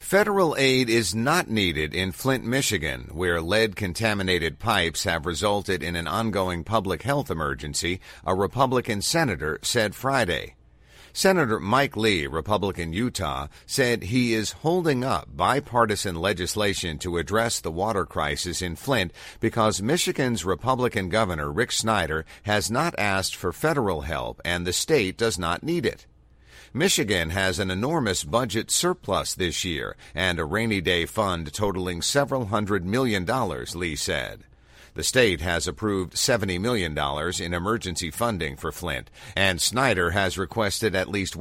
Federal aid is not needed in Flint, Michigan, where lead-contaminated pipes have resulted in an ongoing public health emergency, a Republican senator said Friday. Senator Mike Lee, Republican Utah, said he is holding up bipartisan legislation to address the water crisis in Flint because Michigan's Republican Governor Rick Snyder has not asked for federal help and the state does not need it. Michigan has an enormous budget surplus this year and a rainy day fund totaling several $100 million, Lee said. The state has approved $70 million in emergency funding for Flint, and Snyder has requested at least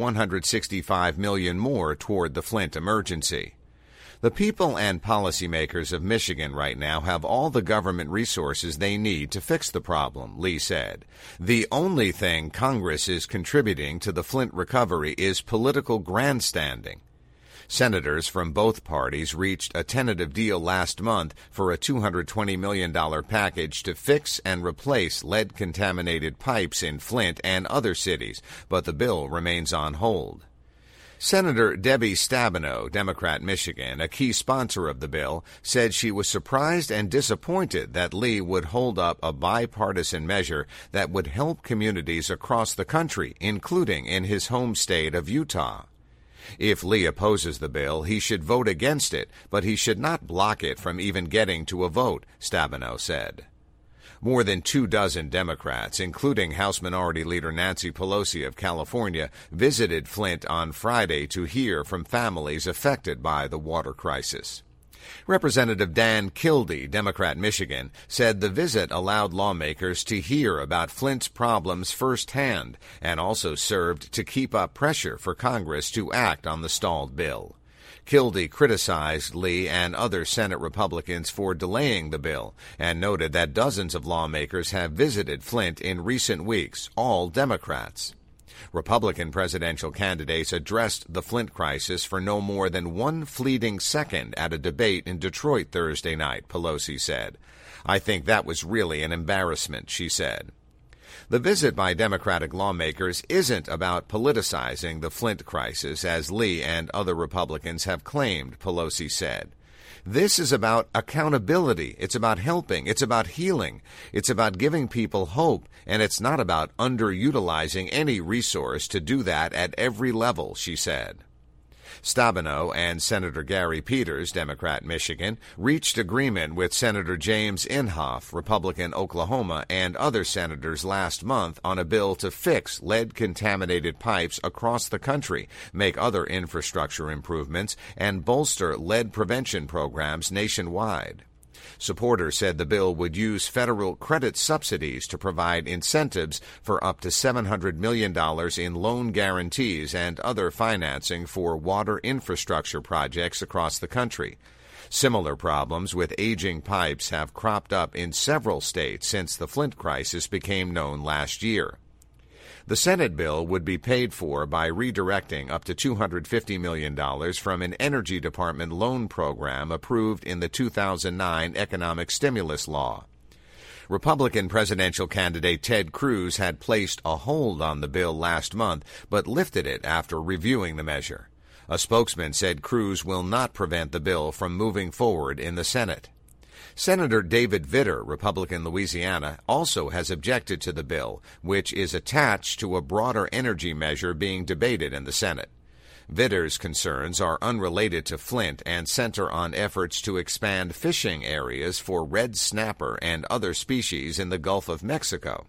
$165 million more toward the Flint emergency. The people and policymakers of Michigan right now have all the government resources they need to fix the problem, Lee said. The only thing Congress is contributing to the Flint recovery is political grandstanding. Senators from both parties reached a tentative deal last month for a $220 million package to fix and replace lead-contaminated pipes in Flint and other cities, but the bill remains on hold. Senator Debbie Stabenow, Democrat Michigan, a key sponsor of the bill, said she was surprised and disappointed that Lee would hold up a bipartisan measure that would help communities across the country, including in his home state of Utah. If Lee opposes the bill, he should vote against it, but he should not block it from even getting to a vote, Stabenow said. More than 24 Democrats, including House Minority Leader Nancy Pelosi of California, visited Flint on Friday to hear from families affected by the water crisis. Representative Dan Kildee, Democrat Michigan, said the visit allowed lawmakers to hear about Flint's problems firsthand and also served to keep up pressure for Congress to act on the stalled bill. Kildee criticized Lee and other Senate Republicans for delaying the bill and noted that dozens of lawmakers have visited Flint in recent weeks, all Democrats. Republican presidential candidates addressed the Flint crisis for no more than one fleeting second at a debate in Detroit Thursday night, Pelosi said. I think that was really an embarrassment, she said. The visit by Democratic lawmakers isn't about politicizing the Flint crisis, as Lee and other Republicans have claimed, Pelosi said. This is about accountability. It's about helping. It's about healing. It's about giving people hope, and it's not about underutilizing any resource to do that at every level, she said. Stabenow and Senator Gary Peters, Democrat Michigan, reached agreement with Senator James Inhofe, Republican Oklahoma, and other senators last month on a bill to fix lead-contaminated pipes across the country, make other infrastructure improvements, and bolster lead prevention programs nationwide. Supporters said the bill would use federal credit subsidies to provide incentives for up to $700 million in loan guarantees and other financing for water infrastructure projects across the country. Similar problems with aging pipes have cropped up in several states since the Flint crisis became known last year. The Senate bill would be paid for by redirecting up to $250 million from an Energy Department loan program approved in the 2009 economic stimulus law. Republican presidential candidate Ted Cruz had placed a hold on the bill last month, but lifted it after reviewing the measure. A spokesman said Cruz will not prevent the bill from moving forward in the Senate. Senator David Vitter, Republican Louisiana, also has objected to the bill, which is attached to a broader energy measure being debated in the Senate. Vitter's concerns are unrelated to Flint and center on efforts to expand fishing areas for red snapper and other species in the Gulf of Mexico.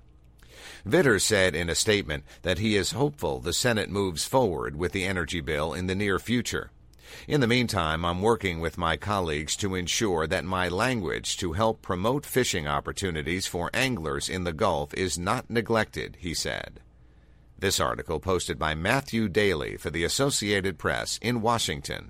Vitter said in a statement that he is hopeful the Senate moves forward with the energy bill in the near future. In the meantime, I'm working with my colleagues to ensure that my language to help promote fishing opportunities for anglers in the Gulf is not neglected, he said. This article posted by Matthew Daly for the Associated Press in Washington.